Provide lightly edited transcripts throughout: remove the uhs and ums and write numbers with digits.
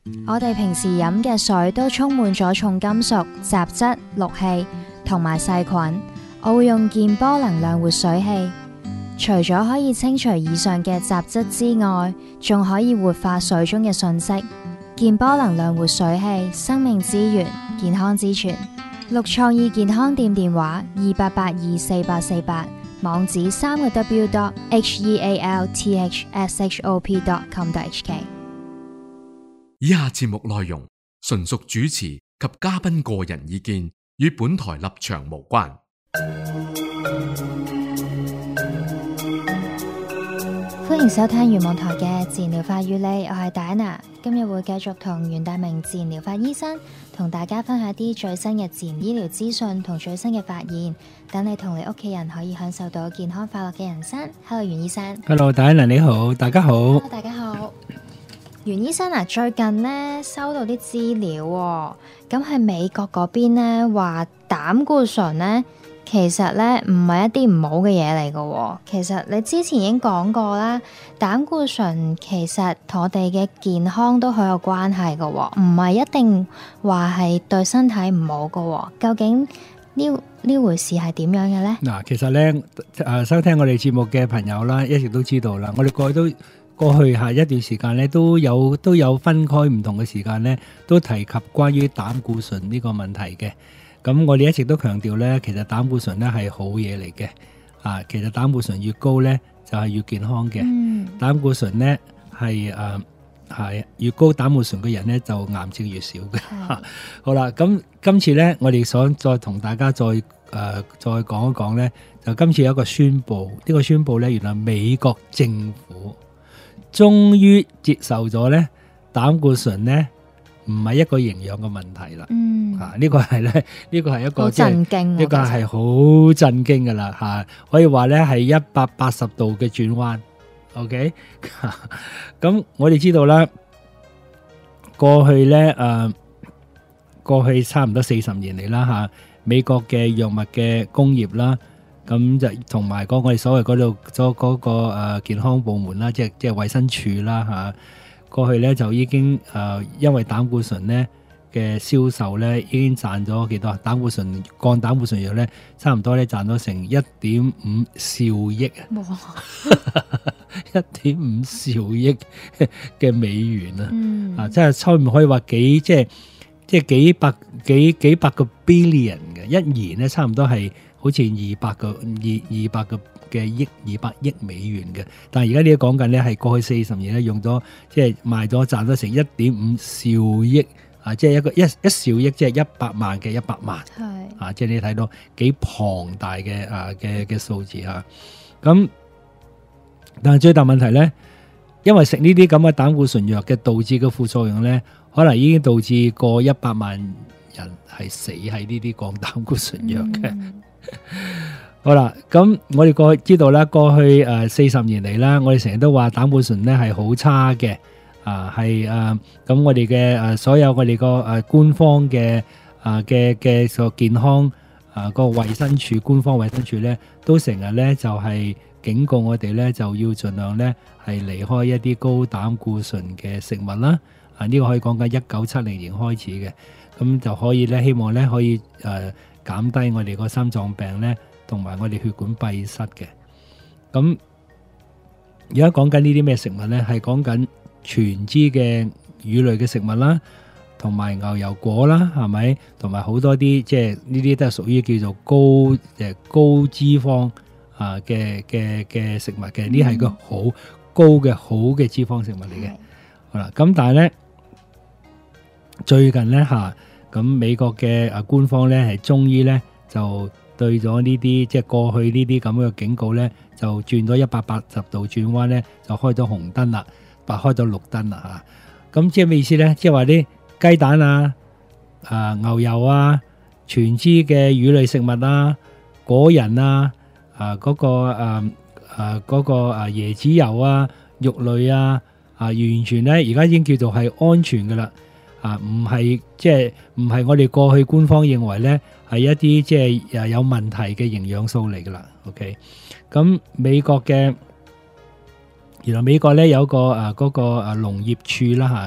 我哋平時飲嘅水都充滿咗重金屬、雜質、氯氣同埋細菌。我會用健波能量活水器，除咗可以清除以上嘅雜質之外，仲可以活化水中嘅訊息。健波能量活水器，生命之源，健康之泉。綠創意健康店電話28824848，網址3w.healthshop.com.hk。 以下節目內容純屬主持及嘉賓個人意見，與本台立場無關。 歡迎收聽圓夢台嘅自然療法與你，我係戴安娜。今日會繼續同袁大明自然療法醫生同大家分享啲最新嘅自然醫療資訊同最新嘅發現，等你同你屋企人可以享受到健康快樂嘅人生。Hello，袁醫生。 Hello， 戴安娜你好，大家好。 Hello，大家好。袁醫生啊，最近呢收到啲資料喎，咁喺美國嗰邊呢話膽固醇呢其實呢唔係一啲唔好嘅嘢嚟嘅。其實你之前已經講過啦，膽固醇其實同我哋嘅健康都好有關係嘅，唔係一定話係對身體唔好嘅。究竟呢回事係點樣嘅呢？ 嗱，其實呢收聽我哋節目嘅朋友啦，一直都知道啦，我哋過去下一段時間咧，都有分開唔同嘅時間咧，都提及關於膽固醇呢個問題嘅。咁我哋一直都強調咧，其實膽固醇咧係好嘢嚟嘅。其實膽固醇越高咧，就係越健康嘅。膽固醇咧係越高膽固醇嘅人咧，就癌症越少嘅。好啦，咁今次咧，我哋想再同大家再講一講咧，就今次有一個宣佈，呢個宣佈咧，原來美國政府終於接受咗咧，膽固醇咧唔係一個營養嘅問題啦。呢個係一個好震驚， 呢個係好震驚噶啦吓，可以話咧係180度嘅轉彎。OK， 咁我哋知道啦，過去差唔多40年嚟啦吓，美國嘅藥物嘅工業啦。咁就同埋我哋所謂嗰度嗰個健康部門啦，即係衛生署啦吓，過去咧就已經因為膽固醇咧嘅銷售咧已經賺咗幾多？降膽固醇藥咧差唔多咧賺咗成1.5兆億哇 ！1.5兆億嘅美元啊！即係差唔多可以話幾百個 billion 嘅一年咧，差唔多係。好似200億美元嘅，但係而家呢個講緊咧係過去40年咧用咗，即係賣咗賺咗成1.5兆億即係一兆億，即係100萬嘅100萬，係即係你睇到幾龐大嘅數字吓。咁但係最大問題咧，因為食呢啲咁嘅膽固醇藥嘅導致嘅副作用咧，可能已經導致過100萬人係死喺呢啲降膽固醇藥嘅。好啦，咁我哋知道啦，過去40年嚟啦，我哋成日都話膽固醇咧係好差嘅，咁我哋嘅所有我哋個官方嘅個健康個衛生署官方衛生署咧，都成日咧就係警告我哋咧就要盡量咧係離開一啲高膽固醇嘅食物啦。呢個可以講緊1970年開始嘅，咁就可以咧希望咧可以減低我哋個心臟病咧，同埋我哋血管閉塞嘅。咁而家講緊呢啲咩食物咧？係講緊全脂嘅乳類嘅食物啦，同埋牛油果啦，係咪？同埋好多啲即係呢啲都係屬於叫做高脂肪嘅食物嘅。呢係個好高嘅好嘅脂肪食物嚟嘅。好啦，咁但係咧最近咧咁美國嘅官方咧係終於咧就對咗呢啲即係過去呢啲咁嘅警告咧，就轉咗180度轉彎咧，就開咗紅燈啦，開咗綠燈啦嚇。咁即係咩意思咧？即係話啲雞蛋牛油全脂嘅乳類食物果仁嗰個椰子油肉類完全咧而家已經叫做係安全噶啦。唔係我哋過去官方認為咧係一啲即係有問題嘅營養素嚟噶啦。OK， 咁原來美國咧有個嗰個農業處啦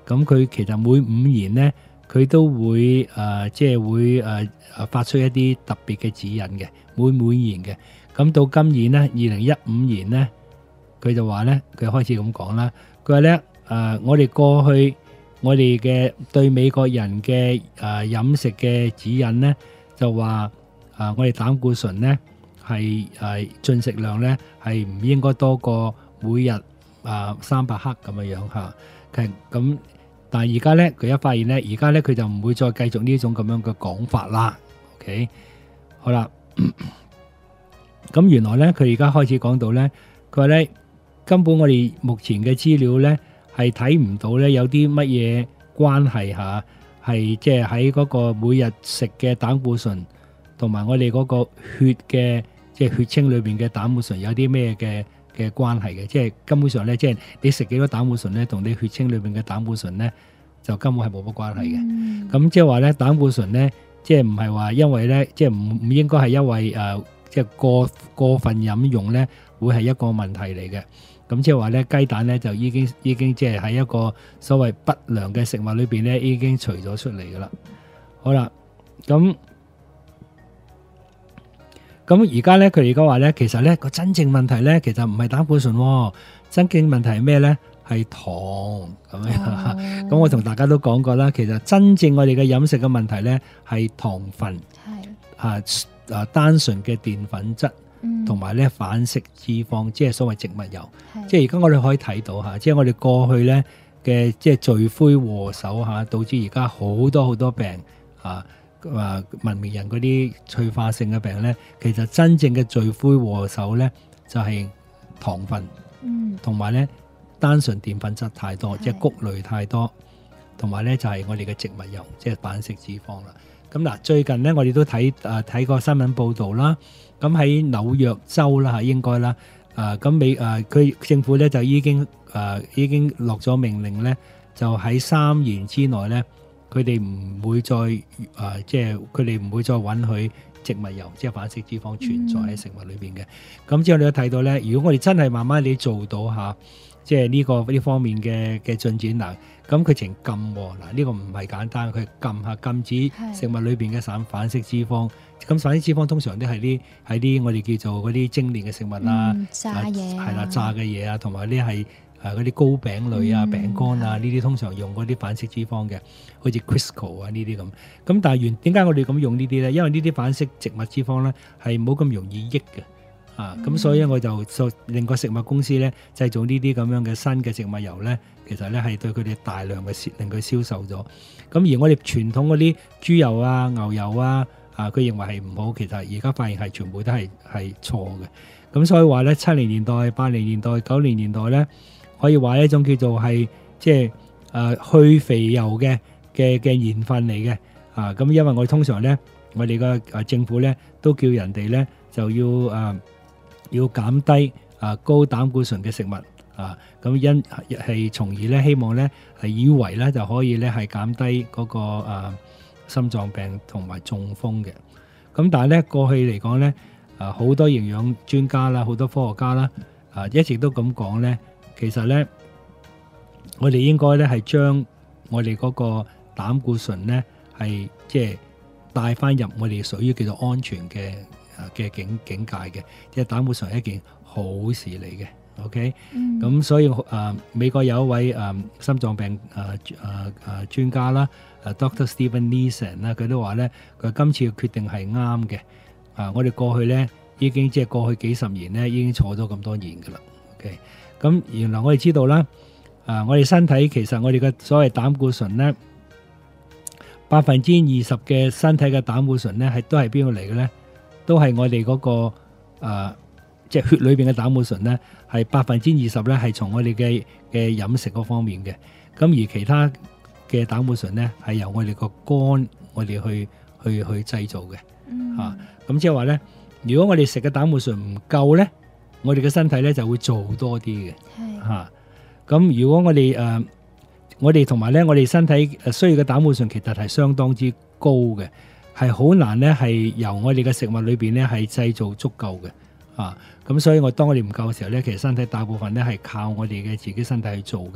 咁佢其實每5年咧，佢都會即係會發出一啲特別嘅指引嘅，每年嘅。咁到今年咧，2015年咧，佢就話咧，佢開始咁講啦。佢話咧，我哋過去我哋嘅對美國人嘅飲食嘅指引咧，就話我哋膽固醇咧係進食量咧係唔應該多過每日300克咁樣嚇。咁但係而家咧，佢一發現咧，而家咧佢就唔會再繼續呢種咁樣嘅講法啦。OK， 好啦。咁原來咧，佢而家開始講到咧，佢話咧根本我哋目前嘅資料咧係睇唔到咧有啲乜嘢關係嚇，係即係喺嗰個每日食嘅膽固醇同埋我哋嗰個血嘅即係血清裏邊嘅膽固醇有啲咩嘅關係嘅，即係根本上咧，即係你食幾多膽固醇咧，同你血清裏邊嘅膽固醇咧就根本係冇乜關係嘅。咁即係話咧，膽固醇咧，即係唔係話因為咧，即係唔應該係因為即係過分飲用咧，會係一個問題嚟嘅。咁即係話咧，雞蛋咧就已經即係喺一個所謂不良嘅食物裏邊咧，已經除咗出嚟噶啦。好啦，咁而家咧，佢而家話咧，其實咧個真正問題咧，其實唔係膽固醇，真正問題係咩咧？係糖咁樣。咁我同大家都講過啦，其實真正我哋嘅飲食嘅問題咧係糖分，單純嘅澱粉質，同埋咧反式脂肪，即係所謂植物油。即係而家我哋可以睇到嚇，即係我哋過去咧嘅即係罪魁禍首嚇，導致而家好多病文明人嗰啲退化性嘅病咧，其實真正嘅罪魁禍首咧就係糖分，同埋咧單純澱粉質太多，即係穀類太多，同埋咧就係我哋嘅植物油，即係反式脂肪啦。咁嗱，最近咧我哋都睇過新聞報導啦。咁喺紐約州啦嚇，應該啦，咁佢政府咧就已經落咗命令咧，就喺3年之內咧，佢哋唔會再即係佢哋唔會再允許植物油，即係反式脂肪存在喺食物裏邊嘅。咁之後你都睇到咧，如果我哋真係慢慢地做到嚇，即係呢方面嘅進展嗱，咁佢情禁喎嗱，呢個唔係簡單，佢禁止食物裏邊嘅反式脂肪。咁反式脂肪通常都係啲我哋叫做嗰啲精煉嘅食物啦， 炸嘢係啦，炸嘅嘢啊，同埋啲係嗰啲糕餅類啊、餅乾啊呢啲通常用嗰啲反式脂肪嘅，好似 Crisco 啊呢啲咁。咁但係點解我哋咁用呢啲咧？因為呢啲反式植物脂肪咧係冇咁容易益嘅。咁所以我就令個食物公司咧製造呢啲咁樣嘅新嘅植物油咧，其實咧係對佢哋大量嘅令佢銷售咗。咁而我哋傳統嗰啲豬油啊、牛油啊，佢認為係唔好，其實而家發現係全部都係錯嘅。咁所以話咧，70年代、80年代、90年代咧，可以話一種叫做係即係去肥油嘅鹽分嚟嘅。咁因為我哋通常咧，我哋嘅政府咧都叫人哋咧就要減低高膽固醇嘅食物咁因係從而咧希望咧係以為咧就可以咧係減低嗰個心臟病同埋中風嘅。咁但係咧過去嚟講咧好多營養專家啦，好多科學家啦一直都咁講咧，其實咧我哋應該咧係將我哋嗰個膽固醇咧係即係帶翻入我哋屬於叫做安全嘅境界嘅，即係膽固醇係一件好事嚟嘅。OK，咁所以美國有一位心臟病專家啦，Dr. Steven Nissen 啦，佢都話咧，佢今次嘅決定係啱嘅。我哋過去咧已經即係過去幾十年咧已經坐咗咁多年噶啦。OK，咁原來我哋知道啦，我哋身體其實我哋嘅所謂膽固醇咧，20%嘅身體嘅膽固醇咧都係邊度嚟嘅咧？都係我哋嗰個即係血裏邊嘅膽固醇咧，係20%咧係從我哋嘅飲食嗰方面嘅。咁而其他嘅膽固醇咧係由我哋個肝我哋去製造嘅。咁即係話咧，如果我哋食嘅膽固醇唔夠咧，我哋嘅身體咧就會做多啲嘅。咁如果我哋同埋咧，我哋身體需要嘅膽固醇其實係相當之高嘅。係好難咧，係由我哋嘅食物裏邊咧係製造足夠嘅。咁所以當我哋唔夠嘅時候咧，其實身體大部分咧係靠我哋嘅自己身體去做嘅。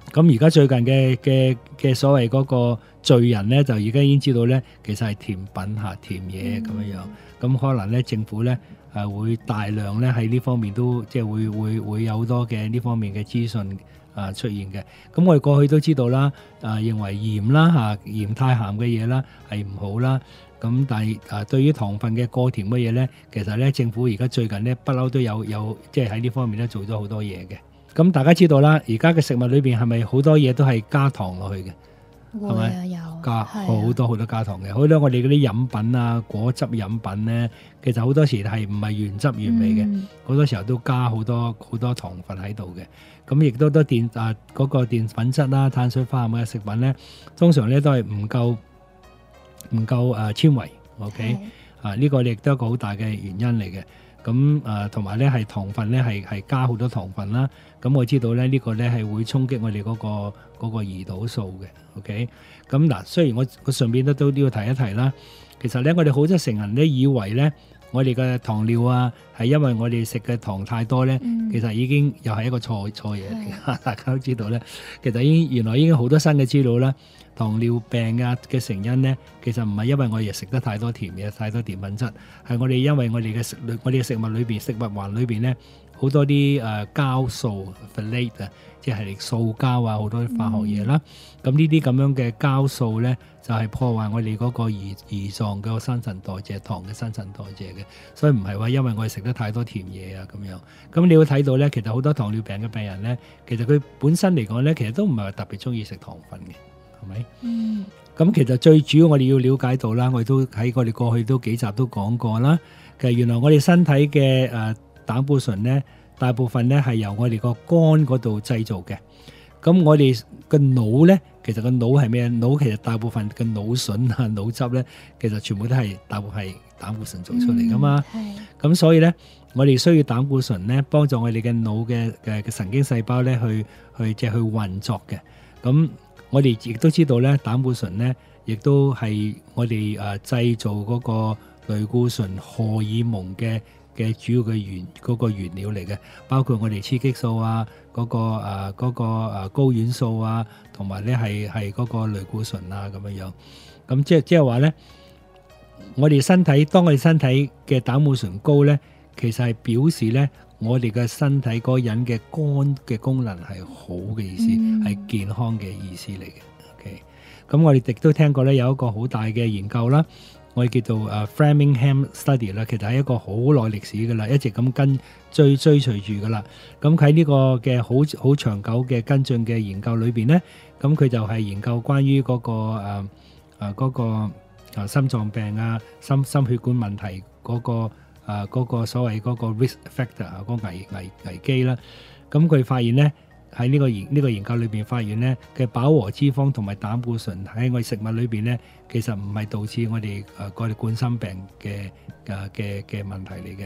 咁而家最近嘅所謂嗰個罪人咧，就而家已經知道咧，其實係甜品甜嘢咁樣樣。咁可能咧政府咧會大量咧喺呢方面都即係會有好多嘅呢方面嘅資訊出現嘅。咁我哋過去都知道啦，認為鹽啦鹽太鹹嘅嘢啦係唔好啦。咁但係對於糖分嘅過甜嘅嘢咧，其實咧政府而家最近咧不嬲都有即係喺呢方面咧做咗好多嘢嘅。咁大家知道啦，而家嘅食物裏邊係咪好多嘢都係加糖落去嘅？係咪有加好多加糖嘅？好多我哋嗰啲飲品啊、果汁飲品咧，其實好多時係唔係原汁原味嘅，好多時候都加好多糖分喺度嘅。咁亦都嗰個澱粉質啦、碳水化合物嘅食品咧，通常咧都係唔夠纖維。OK 呢個亦都係一個好大嘅原因嚟嘅。咁同埋咧係糖分咧係加好多糖分啦。咁我知道咧呢個咧係會衝擊我哋嗰個胰島素嘅。OK，咁嗱，雖然我順便都要提一提啦。其實咧我哋好多成人咧以為咧我哋嘅糖尿係因為我哋食嘅糖太多咧，其實已經又係一個錯嘢嚟嘅。大家都知道咧，其實原來已經好多新嘅資料啦。糖尿病嘅成因咧，其實唔係因為我哋食得太多甜嘢、太多澱粉質，係我哋因為我哋嘅食物裏邊、食物環裏邊咧好多啲膠素 phthalate 即係塑膠好多化學嘢啦。咁呢啲咁樣嘅膠素咧，就係破壞我哋嗰個胰臟嘅新陳代謝、糖嘅新陳代謝嘅。所以唔係話因為我哋食得太多甜嘢咁樣。咁你會睇到咧，其實好多糖尿病嘅病人咧，其實佢本身嚟講咧，其實都唔係話特別中意食糖分嘅。係咪？咁其實最主要我哋要了解到啦，我哋都喺我哋過去都幾集都講過啦。其實原來我哋身體嘅膽固醇咧，大部分咧係由我哋個肝嗰度製造嘅。咁我哋個腦咧，其實個腦係咩？腦其實大部分嘅腦筍腦汁咧，其實全部都係大部分係膽固醇做出嚟噶嘛。咁所以咧，我哋需要膽固醇咧，幫助我哋嘅腦嘅神經細胞咧去運作嘅。咁我哋亦都知道咧，膽固醇咧，亦都係我哋製造嗰個類固醇荷爾蒙嘅主要嘅原料嚟嘅，包括我哋雌激素嗰個睾丸素同埋咧係嗰個類固醇咁樣樣。咁即係話咧，當我哋身體嘅膽固醇高咧，其實係表示咧，我哋嘅身體嗰個人嘅肝嘅功能係好嘅意思，係健康嘅意思嚟嘅。OK， 咁我哋亦都聽過咧，有一個好大嘅研究啦，我哋叫做Framingham Study 啦，其實係一個好耐歷史噶啦，一直咁追隨住噶啦。咁喺呢個嘅好長久嘅跟進嘅研究裏邊咧，咁佢就係研究關於嗰個心臟病心血管問題嗰個所謂嗰個 risk factor 嗰個危機啦。咁佢發現咧，喺呢個研究裏邊發現咧，嘅飽和脂肪同埋膽固醇喺我哋食物裏邊咧，其實唔係導致我哋冠心病嘅問題嚟嘅。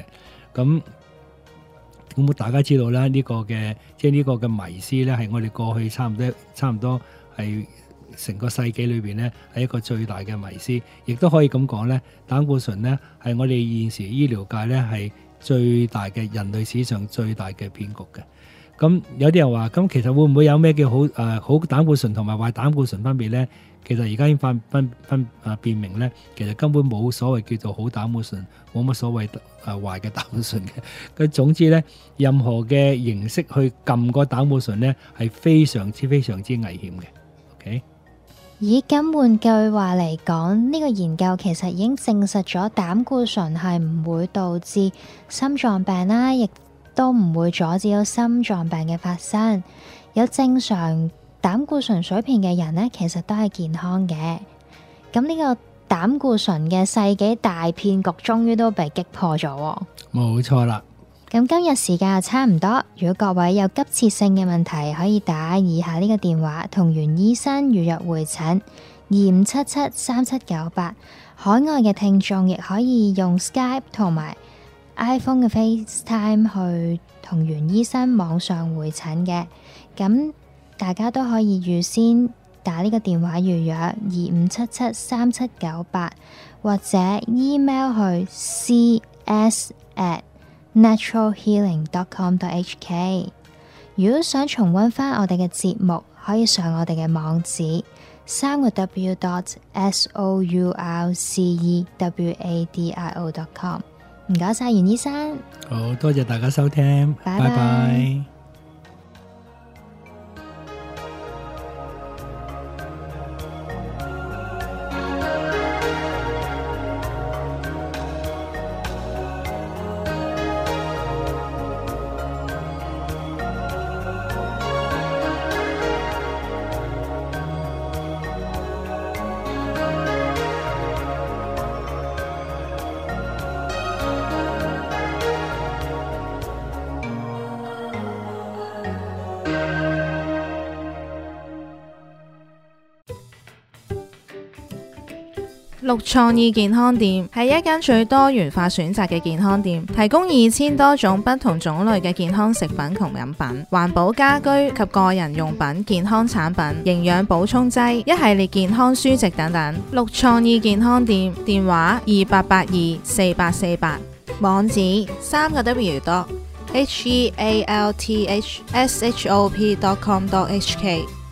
咁大家知道啦，呢個嘅迷思咧，係我哋過去差唔多係成個世紀裏邊咧，係一個最大嘅迷思，亦都可以咁講咧。膽固醇咧係我哋現時醫療界咧係最大嘅人類史上最大嘅騙局嘅。咁有啲人話，咁其實會唔會有咩叫好膽固醇同埋壞膽固醇分別咧？其實而家已經辨明咧，其實根本冇所謂叫做好膽固醇，冇乜所謂壞嘅膽固醇嘅。咁總之咧，任何嘅形式去撳個膽固醇咧，係非常之危險嘅。OK。 咁換句話嚟講，呢個研究其實已經證實咗膽固醇係唔會導致心臟病啦，亦都唔會阻止到心臟病嘅發生。有正常膽固醇水平嘅人呢，其實都係健康嘅。咁呢個膽固醇嘅世紀大騙局終於都被擊破咗。 冇錯啦。 咁今日時間就差唔多，如果各位有急切性嘅問題，可以打以下呢個電話同袁醫生預約會診25773798。海外嘅聽眾亦可以用 Skype 同埋 iPhone 嘅 FaceTime 去同袁醫生網上會診嘅。咁大家都可以預先打呢個電話預約25773798，或者 email 去 cs@naturalhealing.com.hk。如果想重溫返我哋嘅節目， 可以上我哋嘅網址3w.sourcewadio.com。唔該晒袁醫生， 好多謝大家收聽， 拜拜拜。 綠創意健康店係一間最多元化選擇嘅健康店，提供2000多種不同種類嘅健康食品同飲品、環保家居及個人用品、健康產品、營養補充劑、一系列健康書籍等等。綠創意健康店電話28824848，網址3w.healthshop.com.hk。